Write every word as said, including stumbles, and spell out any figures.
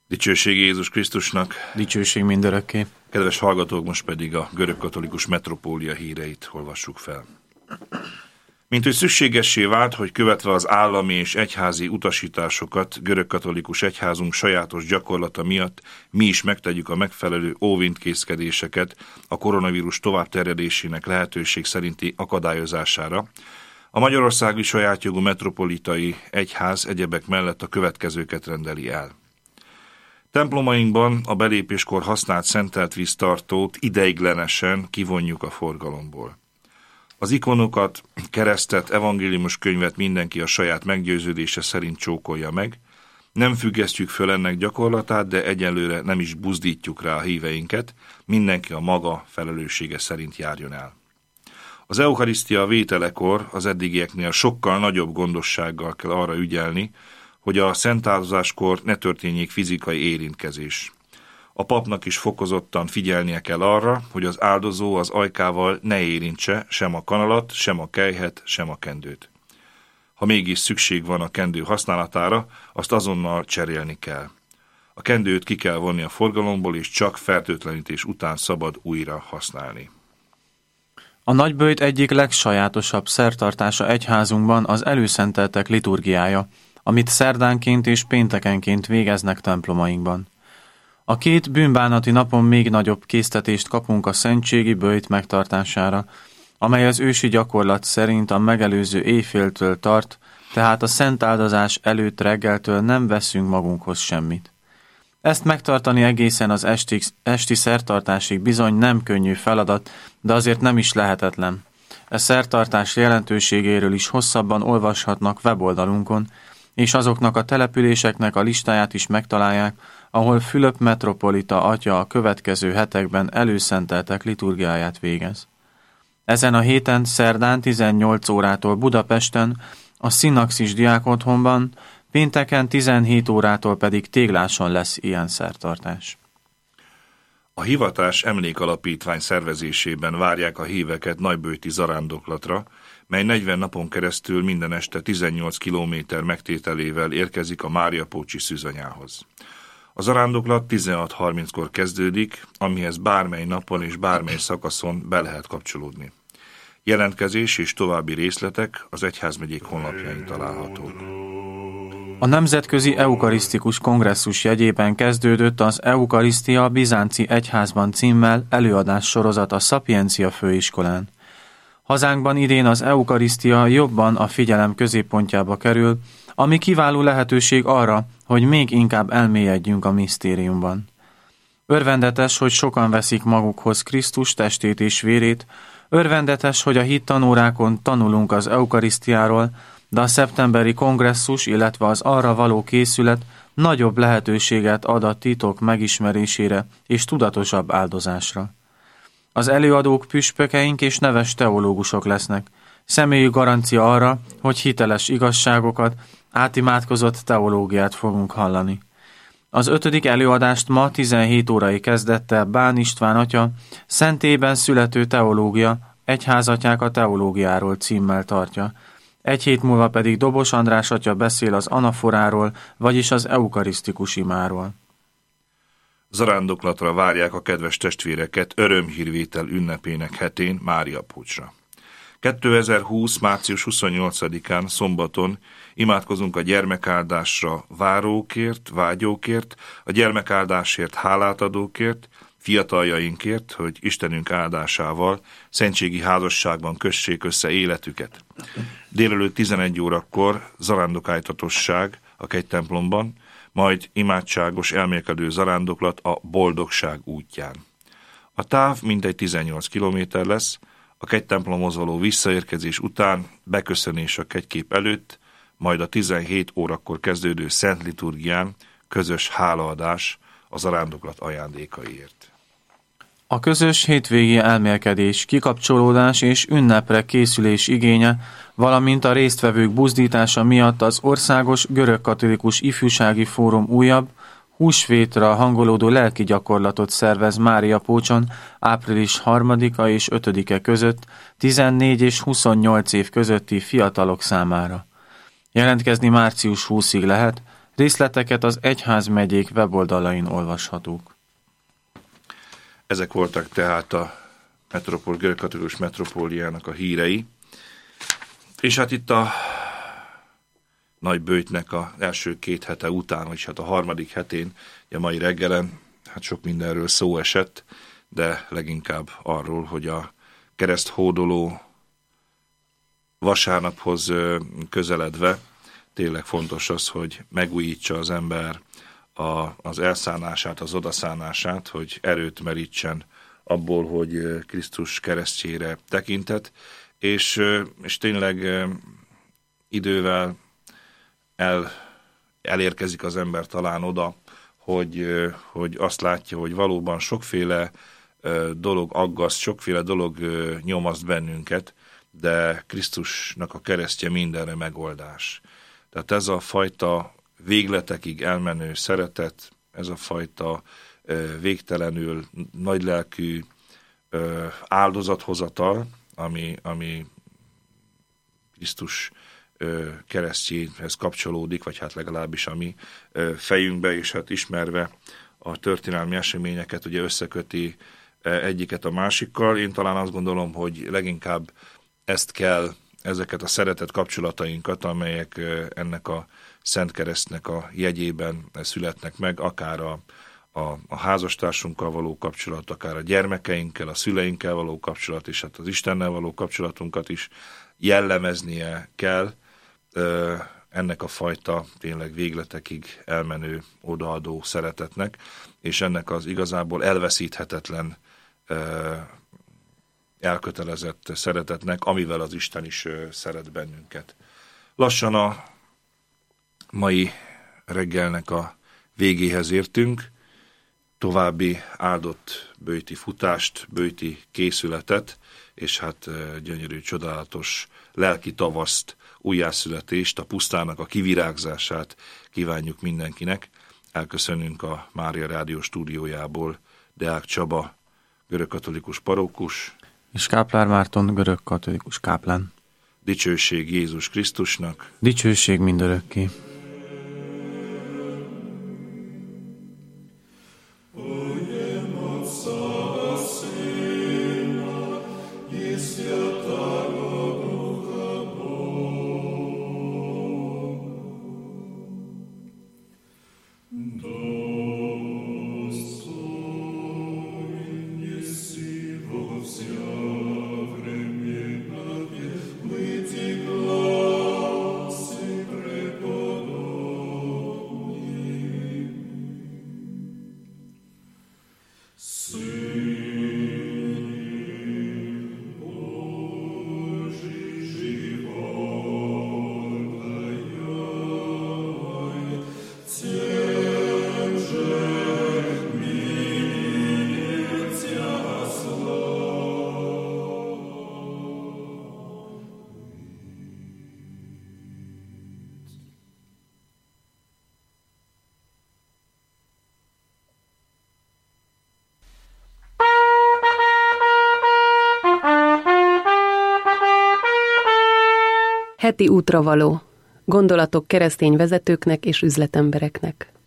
Dicsőség Jézus Krisztusnak. Dicsőség mindörökké. Kedves hallgatók, most pedig a görögkatolikus metropólia híreit olvassuk fel. Mint hogy szükségessé vált, hogy követve az állami és egyházi utasításokat görögkatolikus egyházunk sajátos gyakorlata miatt mi is megtegyük a megfelelő óvintézkedéseket a koronavírus továbbterjedésének lehetőség szerinti akadályozására, a magyarországi sajátjogú metropolitai egyház egyebek mellett a következőket rendeli el. Templomainkban a belépéskor használt szentelt víztartót ideiglenesen kivonjuk a forgalomból. Az ikonokat, keresztet, evangéliumos könyvet mindenki a saját meggyőződése szerint csókolja meg, nem függesztjük föl ennek gyakorlatát, de egyelőre nem is buzdítjuk rá a híveinket, mindenki a maga felelőssége szerint járjon el. Az eukarisztia vételekor az eddigieknél sokkal nagyobb gondossággal kell arra ügyelni, hogy a szentáldozáskor ne történjék fizikai érintkezés. A papnak is fokozottan figyelnie kell arra, hogy az áldozó az ajkával ne érintse sem a kanalat, sem a kelyhet, sem a kendőt. Ha mégis szükség van a kendő használatára, azt azonnal cserélni kell. A kendőt ki kell vonni a forgalomból, és csak fertőtlenítés után szabad újra használni. A nagyböjt egyik legsajátosabb szertartása egyházunkban az előszenteltek liturgiája, amit szerdánként és péntekenként végeznek templomainkban. A két bűnbánati napon még nagyobb késztetést kapunk a szentségi böjt megtartására, amely az ősi gyakorlat szerint a megelőző éjféltől tart, tehát a szentáldozás előtt reggeltől nem veszünk magunkhoz semmit. Ezt megtartani egészen az esti, esti szertartásig bizony nem könnyű feladat, de azért nem is lehetetlen. E szertartás jelentőségéről is hosszabban olvashatnak weboldalunkon, és azoknak a településeknek a listáját is megtalálják, ahol Fülöp metropolita atya a következő hetekben előszenteltek liturgiáját végez. Ezen a héten szerdán tizennyolc órától Budapesten, a Szinaxis diákotthonban, pénteken tizenhét órától pedig Tégláson lesz ilyen szertartás. A hivatás emlékalapítvány szervezésében várják a híveket nagyböjti zarándoklatra, mely negyven napon keresztül minden este tizennyolc kilométer megtételével érkezik a Máriapócsi szűzanyához. A zarándoklat tizenhat harminckor kezdődik, amihez bármely napon és bármely szakaszon be lehet kapcsolódni. Jelentkezés és további részletek az egyházmegyék honlapjain találhatók. A Nemzetközi Eukarisztikus Kongresszus jegyében kezdődött az Eukarisztia Bizánci Egyházban címmel előadás sorozat a Szapiencia főiskolán. Hazánkban idén az eukarisztia jobban a figyelem középpontjába kerül, ami kiváló lehetőség arra, hogy még inkább elmélyedjünk a misztériumban. Örvendetes, hogy sokan veszik magukhoz Krisztus testét és vérét, örvendetes, hogy a hittanórákon tanulunk az eukarisztiáról, de a szeptemberi kongresszus, illetve az arra való készület nagyobb lehetőséget ad a titok megismerésére és tudatosabb áldozásra. Az előadók püspökeink és neves teológusok lesznek. Személyű garancia arra, hogy hiteles igazságokat, átimádkozott teológiát fogunk hallani. Az ötödik előadást ma tizenhét órai kezdettel Bán István atya Szentében születő teológia, egyházatyák a teológiáról címmel tartja. Egy hét múlva pedig Dobos András atya beszél az anaforáról, vagyis az eukarisztikus imáról. Zarándoklatra várják a kedves testvéreket örömhírvétel ünnepének hetén Máriapócsra. kétezer-húsz. március huszonnyolcadikán szombaton imádkozunk a gyermekáldásra várókért, vágyókért, a gyermekáldásért hálátadókért, fiataljainkért, hogy Istenünk áldásával szentségi házasságban kössék össze életüket. Délelőtt tizenegy órakor zarándokálytatosság a kegytemplomban, majd imádságos elmélkedő zarándoklat a boldogság útján. A táv mintegy tizennyolc kilométer lesz, a kegytemplomhoz való visszaérkezés után beköszönés a kegykép előtt, majd a tizenhét órakor kezdődő szent liturgián közös hálaadás a zarándoklat ajándékaiért. A közös hétvégi elmélkedés, kikapcsolódás és ünnepre készülés igénye, valamint a résztvevők buzdítása miatt az Országos Görögkatolikus Ifjúsági Fórum újabb, húsvétra hangolódó lelki gyakorlatot szervez Máriapócson április harmadika és ötödike között tizennégy és huszonnyolc év közötti fiatalok számára. Jelentkezni március huszadikáig lehet, Részleteket az egyházmegyék weboldalain olvashatók. Ezek voltak tehát a metropol, görögkatolikus metropóliának a hírei. És hát itt a nagy böjtnek az első két hete után, vagyis hát a harmadik hetén, a mai reggelen, hát sok mindenről szó esett, de leginkább arról, hogy a kereszthódoló vasárnaphoz közeledve tényleg fontos az, hogy megújítsa az ember a, az elszánását, az odaszánását, hogy erőt merítsen abból, hogy Krisztus keresztjére tekintet, és, és tényleg idővel el, elérkezik az ember talán oda, hogy, hogy azt látja, hogy valóban sokféle dolog aggaszt, sokféle dolog nyomaszt bennünket, de Krisztusnak a keresztje mindenre megoldás. Tehát ez a fajta végletekig elmenő szeretet, ez a fajta végtelenül nagylelkű áldozathozatal, ami, ami Krisztus keresztjéhez kapcsolódik, vagy hát legalábbis a mi fejünkbe, és hát ismerve a történelmi eseményeket, ugye összeköti egyiket a másikkal. Én talán azt gondolom, hogy leginkább ezt kell, ezeket a szeretet kapcsolatainkat, amelyek ennek a Szent Keresztnek a jegyében születnek meg, akár a, a, a házastársunkkal való kapcsolat, akár a gyermekeinkkel, a szüleinkkel való kapcsolat, és hát az Istennel való kapcsolatunkat is jellemeznie kell ennek a fajta tényleg végletekig elmenő, odaadó szeretetnek, és ennek az igazából elveszíthetetlen, elkötelezett szeretetnek, amivel az Isten is szeret bennünket. Lassan a mai reggelnek a végéhez értünk, további áldott böjti futást, böjti készületet, és hát gyönyörű, csodálatos lelki tavaszt, újjászületést, a pusztának a kivirágzását kívánjuk mindenkinek. Elköszönünk a Mária Rádió stúdiójából Deák Csaba, görögkatolikus parókus, és Káplár Márton, görögkatolikus káplán. Dicsőség Jézus Krisztusnak. Dicsőség mindörökké. Heti útravaló. Gondolatok keresztény vezetőknek és üzletembereknek.